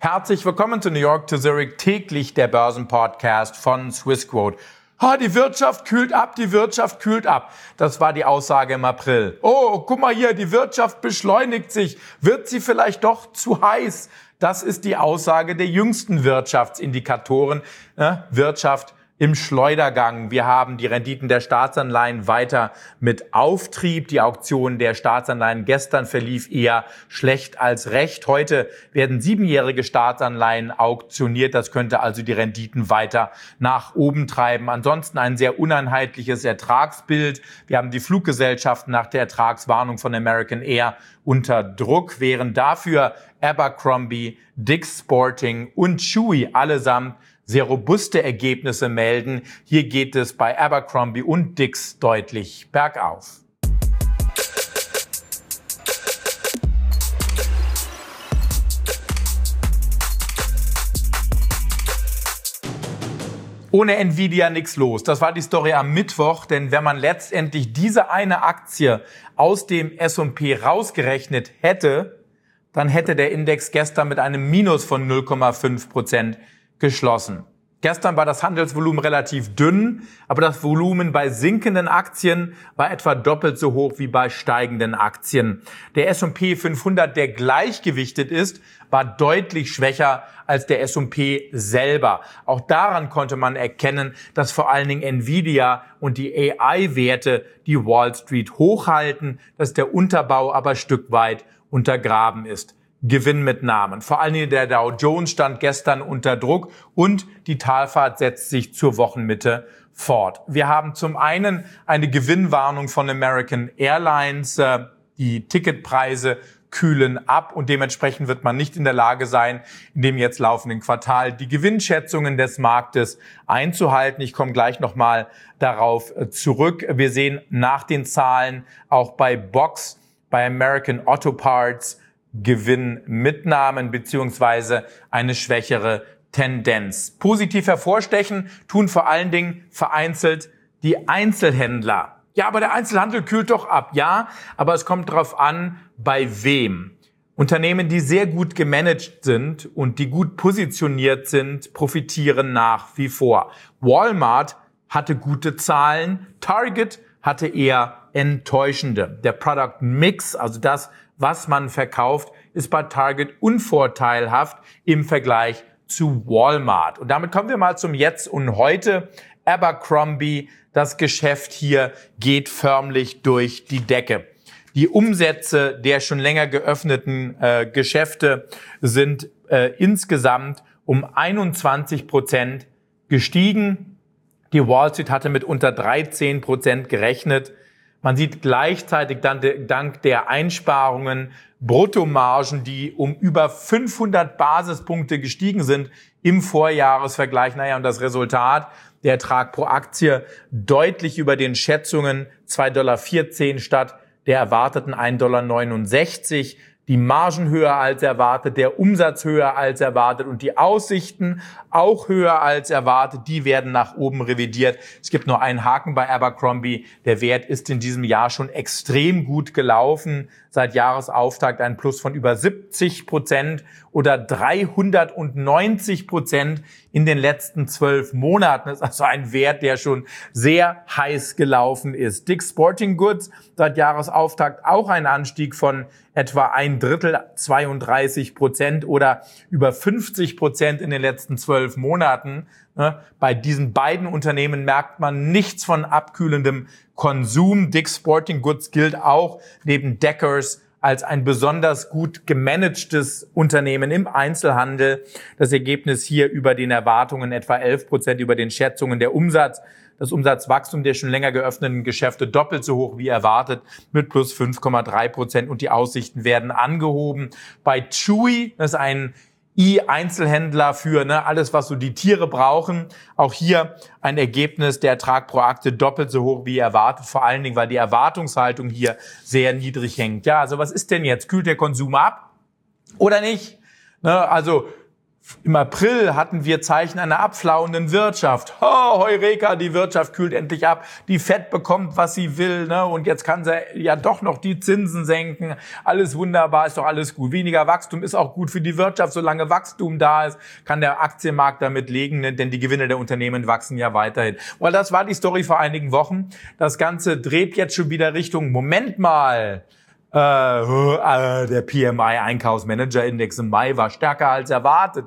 Herzlich willkommen zu New York to Zurich, täglich der Börsenpodcast von Swissquote. Die Wirtschaft kühlt ab, die Wirtschaft kühlt ab. Das war die Aussage im April. Oh, guck mal hier, die Wirtschaft beschleunigt sich. Wird sie vielleicht doch zu heiß? Das ist die Aussage der jüngsten Wirtschaftsindikatoren. Wirtschaft im Schleudergang. Wir haben die Renditen der Staatsanleihen weiter mit Auftrieb. Die Auktion der Staatsanleihen gestern verlief eher schlecht als recht. Heute werden 7-jährige Staatsanleihen auktioniert. Das könnte also die Renditen weiter nach oben treiben. Ansonsten ein sehr uneinheitliches Ertragsbild. Wir haben die Fluggesellschaften nach der Ertragswarnung von American Air unter Druck, während dafür Abercrombie, Dick's Sporting und Chewy allesamt sehr robuste Ergebnisse melden. Hier geht es bei Abercrombie und Dick's deutlich bergauf. Ohne Nvidia nichts los. Das war die Story am Mittwoch, denn wenn man letztendlich diese eine Aktie aus dem S&P rausgerechnet hätte, dann hätte der Index gestern mit einem Minus von 0,5% geschlossen. Gestern war das Handelsvolumen relativ dünn, aber das Volumen bei sinkenden Aktien war etwa doppelt so hoch wie bei steigenden Aktien. Der S&P 500, der gleichgewichtet ist, war deutlich schwächer als der S&P selber. Auch daran konnte man erkennen, dass vor allen Dingen Nvidia und die AI-Werte die Wall Street hochhalten, dass der Unterbau aber Stück weit untergraben ist. Gewinnmitnahmen. Vor allen Dingen der Dow Jones stand gestern unter Druck und die Talfahrt setzt sich zur Wochenmitte fort. Wir haben zum einen eine Gewinnwarnung von American Airlines. Die Ticketpreise kühlen ab und dementsprechend wird man nicht in der Lage sein, in dem jetzt laufenden Quartal die Gewinnschätzungen des Marktes einzuhalten. Ich komme gleich nochmal darauf zurück. Wir sehen nach den Zahlen auch bei Box, bei American Auto Parts, Gewinnmitnahmen beziehungsweise eine schwächere Tendenz. Positiv hervorstechen tun vor allen Dingen vereinzelt die Einzelhändler. Ja, aber der Einzelhandel kühlt doch ab. Ja, aber es kommt darauf an, bei wem. Unternehmen, die sehr gut gemanagt sind und die gut positioniert sind, profitieren nach wie vor. Walmart hatte gute Zahlen, Target hatte eher enttäuschende. Der Product Mix, also das, was man verkauft, ist bei Target unvorteilhaft im Vergleich zu Walmart. Und damit kommen wir mal zum Jetzt und Heute. Abercrombie, das Geschäft hier geht förmlich durch die Decke. Die Umsätze der schon länger geöffneten Geschäfte sind insgesamt um 21% gestiegen. Die Wall Street hatte mit unter 13% gerechnet. Man sieht gleichzeitig dann dank der Einsparungen Bruttomargen, die um über 500 Basispunkte gestiegen sind im Vorjahresvergleich. Und das Resultat, der Ertrag pro Aktie deutlich über den Schätzungen $2,14 statt der erwarteten $1,69. Die Margen höher als erwartet, der Umsatz höher als erwartet und die Aussichten auch höher als erwartet. Die werden nach oben revidiert. Es gibt nur einen Haken bei Abercrombie. Der Wert ist in diesem Jahr schon extrem gut gelaufen. Seit Jahresauftakt ein Plus von über 70% oder 390% in den letzten 12 Monaten. Das ist also ein Wert, der schon sehr heiß gelaufen ist. Dick's Sporting Goods, seit Jahresauftakt auch ein Anstieg von etwa 32% oder über 50% in den letzten 12 Monaten. Bei diesen beiden Unternehmen merkt man nichts von abkühlendem Konsum. Dick's Sporting Goods gilt auch neben Deckers als ein besonders gut gemanagtes Unternehmen im Einzelhandel. Das Ergebnis hier über den Erwartungen etwa 11%, über den Schätzungen der Umsatz. Das Umsatzwachstum der schon länger geöffneten Geschäfte doppelt so hoch wie erwartet mit plus 5,3% und die Aussichten werden angehoben. Bei Chewy, das ist ein Einzelhändler für alles, was so die Tiere brauchen. Auch hier ein Ergebnis, der Ertrag pro Aktie doppelt so hoch wie erwartet, vor allen Dingen, weil die Erwartungshaltung hier sehr niedrig hängt. Ja, also was ist denn jetzt? Kühlt der Konsum ab oder nicht? Also Im April hatten wir Zeichen einer abflauenden Wirtschaft. Oh, Heureka, die Wirtschaft kühlt endlich ab. Die Fed bekommt, was sie will, ne? Und jetzt kann sie ja doch noch die Zinsen senken. Alles wunderbar, ist doch alles gut. Weniger Wachstum ist auch gut für die Wirtschaft. Solange Wachstum da ist, kann der Aktienmarkt damit legen, ne? Denn die Gewinne der Unternehmen wachsen ja weiterhin. Weil das war die Story vor einigen Wochen. Das Ganze dreht jetzt schon wieder Richtung, Moment mal, der PMI-Einkaufsmanager-Index im Mai war stärker als erwartet.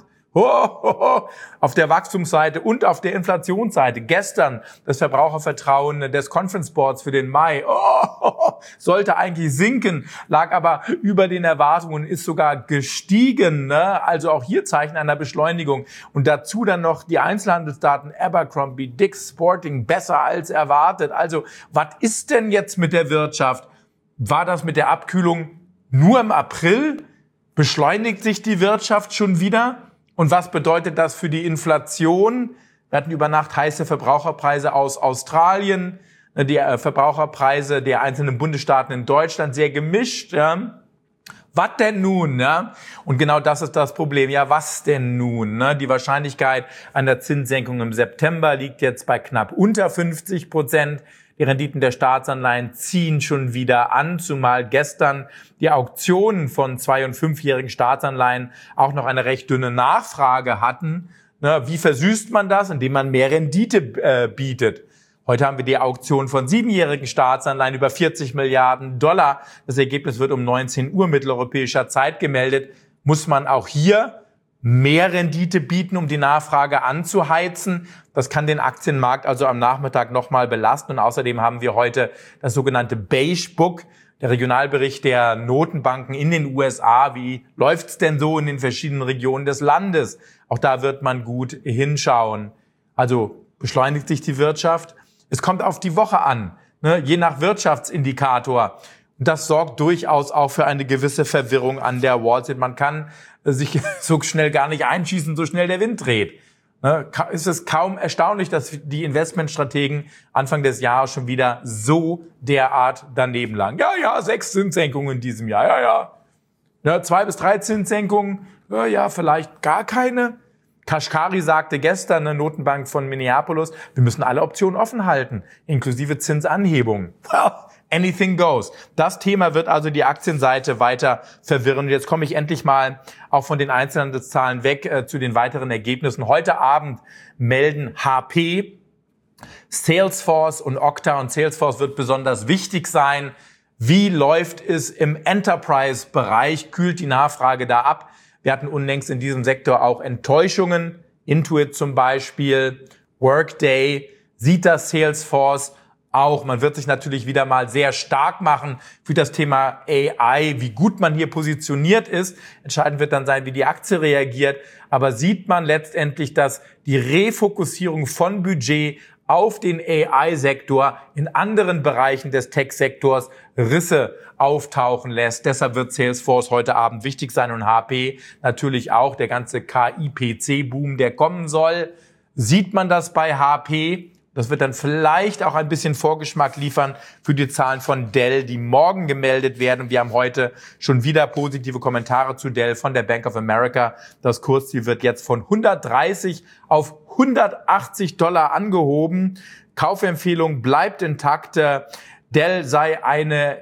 Auf der Wachstumsseite und auf der Inflationsseite. Gestern das Verbrauchervertrauen des Conference Boards für den Mai sollte eigentlich sinken, lag aber über den Erwartungen, ist sogar gestiegen, ne? Also auch hier Zeichen einer Beschleunigung. Und dazu dann noch die Einzelhandelsdaten Abercrombie, Dick's Sporting besser als erwartet. Also was ist denn jetzt mit der Wirtschaft? War das mit der Abkühlung nur im April? Beschleunigt sich die Wirtschaft schon wieder? Und was bedeutet das für die Inflation? Wir hatten über Nacht heiße Verbraucherpreise aus Australien, die Verbraucherpreise der einzelnen Bundesstaaten in Deutschland sehr gemischt. Ja. Was denn nun? Ja? Und genau das ist das Problem. Ja, was denn nun? Ne? Die Wahrscheinlichkeit einer Zinssenkung im September liegt jetzt bei knapp unter 50%. Die Renditen der Staatsanleihen ziehen schon wieder an, zumal gestern die Auktionen von 2- und 5-jährigen Staatsanleihen auch noch eine recht dünne Nachfrage hatten. Wie versüßt man das? Indem man mehr Rendite bietet. Heute haben wir die Auktion von 7-jährigen Staatsanleihen über 40 Milliarden Dollar. Das Ergebnis wird um 19 Uhr mitteleuropäischer Zeit gemeldet. Muss man auch hier mehr Rendite bieten, um die Nachfrage anzuheizen? Das kann den Aktienmarkt also am Nachmittag nochmal belasten. Und außerdem haben wir heute das sogenannte Beige Book, der Regionalbericht der Notenbanken in den USA. Wie läuft's denn so in den verschiedenen Regionen des Landes? Auch da wird man gut hinschauen. Also beschleunigt sich die Wirtschaft. Es kommt auf die Woche an, ne? Je nach Wirtschaftsindikator. Und das sorgt durchaus auch für eine gewisse Verwirrung an der Wall Street. Man kann sich so schnell gar nicht einschießen, so schnell der Wind dreht. Ist es kaum erstaunlich, dass die Investmentstrategen Anfang des Jahres schon wieder so derart daneben lagen. Ja, 6 Zinssenkungen in diesem Jahr, ja. 2 bis 3 Zinssenkungen, ja, vielleicht gar keine. Kashkari sagte gestern, eine Notenbank von Minneapolis, wir müssen alle Optionen offen halten, inklusive Zinsanhebungen. Well, anything goes. Das Thema wird also die Aktienseite weiter verwirren. Und jetzt komme ich endlich mal auch von den Einzelhandelszahlen weg zu den weiteren Ergebnissen. Heute Abend melden HP, Salesforce und Okta. Und Salesforce wird besonders wichtig sein. Wie läuft es im Enterprise-Bereich? Kühlt die Nachfrage da ab? Wir hatten unlängst in diesem Sektor auch Enttäuschungen. Intuit zum Beispiel, Workday, sieht das Salesforce auch. Man wird sich natürlich wieder mal sehr stark machen für das Thema AI, wie gut man hier positioniert ist. Entscheidend wird dann sein, wie die Aktie reagiert. Aber sieht man letztendlich, dass die Refokussierung von Budget auf den AI-Sektor in anderen Bereichen des Tech-Sektors Risse auftauchen lässt. Deshalb wird Salesforce heute Abend wichtig sein und HP natürlich auch. Der ganze KI-PC-Boom, der kommen soll. Sieht man das bei HP? Das wird dann vielleicht auch ein bisschen Vorgeschmack liefern für die Zahlen von Dell, die morgen gemeldet werden. Wir haben heute schon wieder positive Kommentare zu Dell von der Bank of America. Das Kursziel wird jetzt von 130 auf $180 angehoben. Kaufempfehlung bleibt intakt. Dell sei eine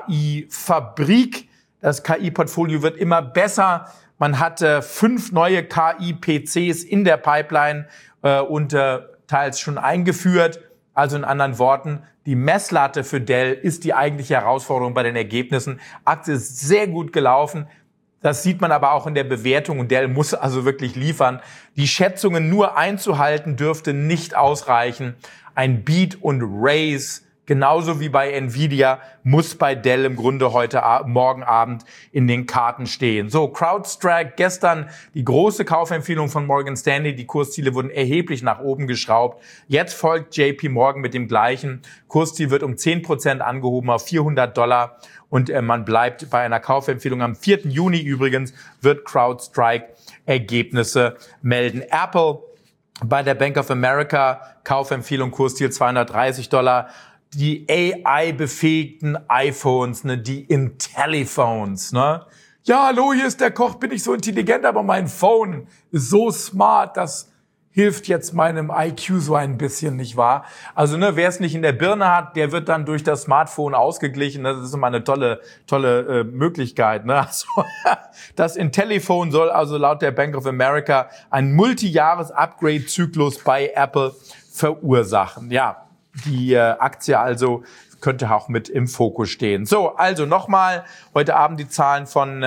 KI-Fabrik. Das KI-Portfolio wird immer besser. Man hatte 5 neue KI-PCs in der Pipeline und teils schon eingeführt. Also in anderen Worten, die Messlatte für Dell ist die eigentliche Herausforderung bei den Ergebnissen. Aktie ist sehr gut gelaufen. Das sieht man aber auch in der Bewertung und Dell muss also wirklich liefern. Die Schätzungen nur einzuhalten dürfte nicht ausreichen. Ein Beat und Raise, genauso wie bei Nvidia, muss bei Dell im Grunde morgen Abend in den Karten stehen. So, CrowdStrike, gestern die große Kaufempfehlung von Morgan Stanley. Die Kursziele wurden erheblich nach oben geschraubt. Jetzt folgt JP Morgan mit dem gleichen. Kursziel wird um 10% angehoben auf $400. Und man bleibt bei einer Kaufempfehlung. Am 4. Juni übrigens wird CrowdStrike Ergebnisse melden. Apple bei der Bank of America, Kaufempfehlung, Kursziel $230. Die AI-befähigten iPhones, die Intelliphones, ja, hallo, hier ist der Koch, bin ich so intelligent, aber mein Phone ist so smart, das hilft jetzt meinem IQ so ein bisschen, nicht wahr? Also, wer es nicht in der Birne hat, der wird dann durch das Smartphone ausgeglichen. Das ist immer eine tolle Möglichkeit, ne? Also, das IntelliPhone soll also laut der Bank of America einen Multijahres-Upgrade-Zyklus bei Apple verursachen. Ja, die Aktie also könnte auch mit im Fokus stehen. So, also nochmal, heute Abend die Zahlen von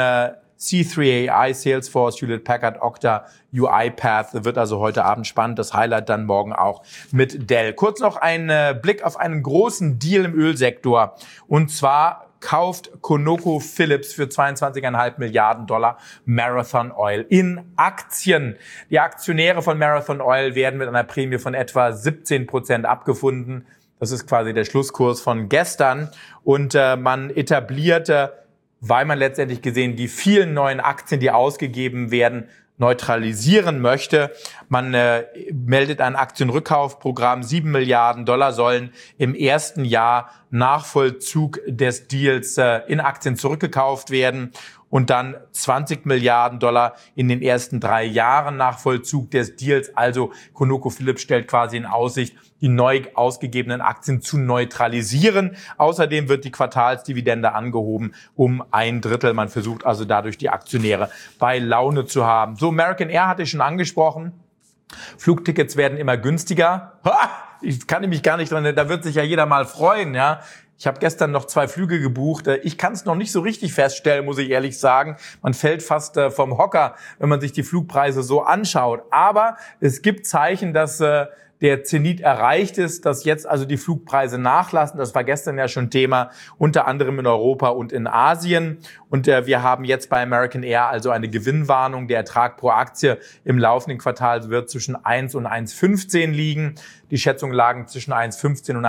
C3AI, Salesforce, Hewlett-Packard, Okta, UiPath. Wird also heute Abend spannend. Das Highlight dann morgen auch mit Dell. Kurz noch ein Blick auf einen großen Deal im Ölsektor. Und zwar kauft ConocoPhillips für $22,5 Milliarden Marathon Oil in Aktien. Die Aktionäre von Marathon Oil werden mit einer Prämie von etwa 17% abgefunden. Das ist quasi der Schlusskurs von gestern. Und man etablierte, weil man letztendlich gesehen die vielen neuen Aktien, die ausgegeben werden, neutralisieren möchte. Man meldet ein Aktienrückkaufprogramm. $7 Milliarden sollen im ersten Jahr nach Vollzug des Deals in Aktien zurückgekauft werden und dann $20 Milliarden in den ersten 3 Jahren nach Vollzug des Deals. Also ConocoPhillips stellt quasi in Aussicht, die neu ausgegebenen Aktien zu neutralisieren. Außerdem wird die Quartalsdividende angehoben um 1/3. Man versucht also dadurch die Aktionäre bei Laune zu haben. So, American Air hatte ich schon angesprochen. Flugtickets werden immer günstiger. Ich kann mich gar nicht dran, da wird sich ja jeder mal freuen, ja. Ich habe gestern noch 2 Flüge gebucht. Ich kann es noch nicht so richtig feststellen, muss ich ehrlich sagen. Man fällt fast vom Hocker, wenn man sich die Flugpreise so anschaut. Aber es gibt Zeichen, dass der Zenit erreicht ist, dass jetzt also die Flugpreise nachlassen. Das war gestern ja schon Thema, unter anderem in Europa und in Asien. Und wir haben jetzt bei American Air also eine Gewinnwarnung. Der Ertrag pro Aktie im laufenden Quartal wird zwischen 1 und 1,15 liegen. Die Schätzungen lagen zwischen 1,15 und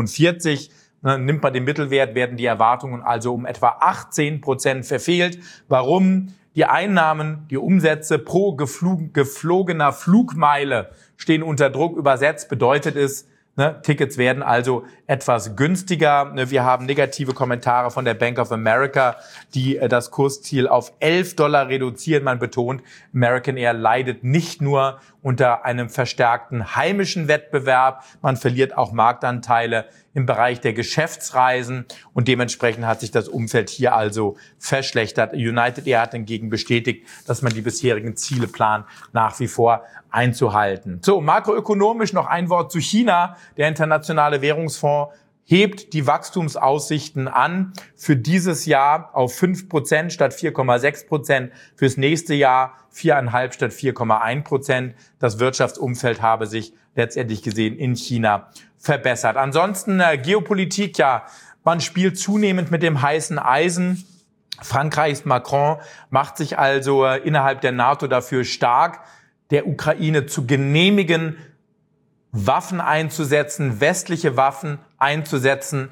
1,45. Nimmt man den Mittelwert, werden die Erwartungen also um etwa 18% verfehlt. Warum? Die Einnahmen, die Umsätze pro geflogener Flugmeile stehen unter Druck. Übersetzt bedeutet es, Tickets werden also etwas günstiger. Wir haben negative Kommentare von der Bank of America, die das Kursziel auf $11 reduzieren. Man betont, American Air leidet nicht nur unter einem verstärkten heimischen Wettbewerb, man verliert auch Marktanteile im Bereich der Geschäftsreisen und dementsprechend hat sich das Umfeld hier also verschlechtert. United Air hat hingegen bestätigt, dass man die bisherigen Ziele plant, nach wie vor einzuhalten. So, makroökonomisch noch ein Wort zu China. Der Internationale Währungsfonds hebt die Wachstumsaussichten an für dieses Jahr auf 5% statt 4,6%, fürs nächste Jahr 4,5% statt 4,1%. Das Wirtschaftsumfeld habe sich letztendlich gesehen in China verbessert. Ansonsten Geopolitik, ja, man spielt zunehmend mit dem heißen Eisen. Frankreichs Macron macht sich also innerhalb der NATO dafür stark, der Ukraine zu genehmigen, Waffen einzusetzen, westliche Waffen einzusetzen,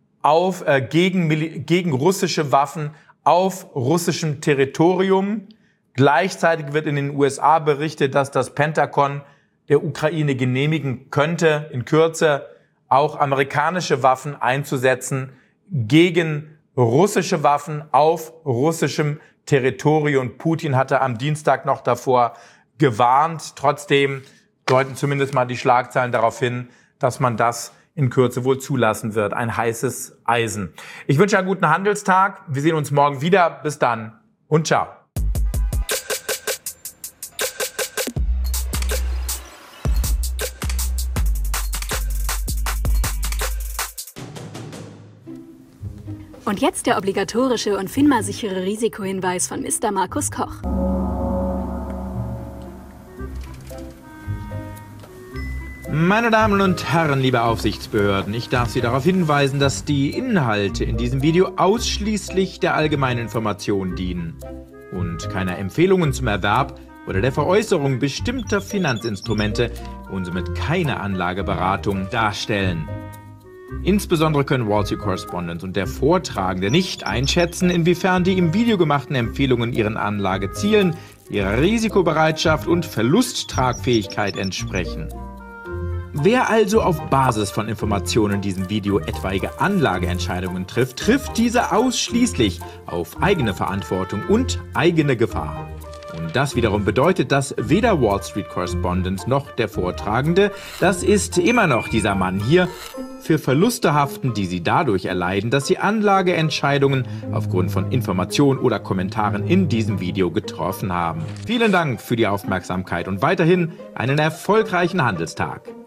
gegen russische Waffen auf russischem Territorium. Gleichzeitig wird in den USA berichtet, dass das Pentagon der Ukraine genehmigen könnte, in Kürze auch amerikanische Waffen einzusetzen gegen russische Waffen auf russischem Territorium. Putin hatte am Dienstag noch davor gewarnt. Trotzdem deuten zumindest mal die Schlagzeilen darauf hin, dass man das in Kürze wohl zulassen wird. Ein heißes Eisen. Ich wünsche einen guten Handelstag. Wir sehen uns morgen wieder. Bis dann und ciao. Und jetzt der obligatorische und FINMA-sichere Risikohinweis von Mr. Markus Koch. Meine Damen und Herren, liebe Aufsichtsbehörden, ich darf Sie darauf hinweisen, dass die Inhalte in diesem Video ausschließlich der allgemeinen Information dienen und keiner Empfehlungen zum Erwerb oder der Veräußerung bestimmter Finanzinstrumente und somit keine Anlageberatung darstellen. Insbesondere können Wall Street Correspondent und der Vortragende nicht einschätzen, inwiefern die im Video gemachten Empfehlungen ihren Anlagezielen, ihrer Risikobereitschaft und Verlusttragfähigkeit entsprechen. Wer also auf Basis von Informationen in diesem Video etwaige Anlageentscheidungen trifft, trifft diese ausschließlich auf eigene Verantwortung und eigene Gefahr. Und das wiederum bedeutet, dass weder Wall Street Correspondent noch der Vortragende, das ist immer noch dieser Mann hier, für Verluste haften, die sie dadurch erleiden, dass sie Anlageentscheidungen aufgrund von Informationen oder Kommentaren in diesem Video getroffen haben. Vielen Dank für die Aufmerksamkeit und weiterhin einen erfolgreichen Handelstag.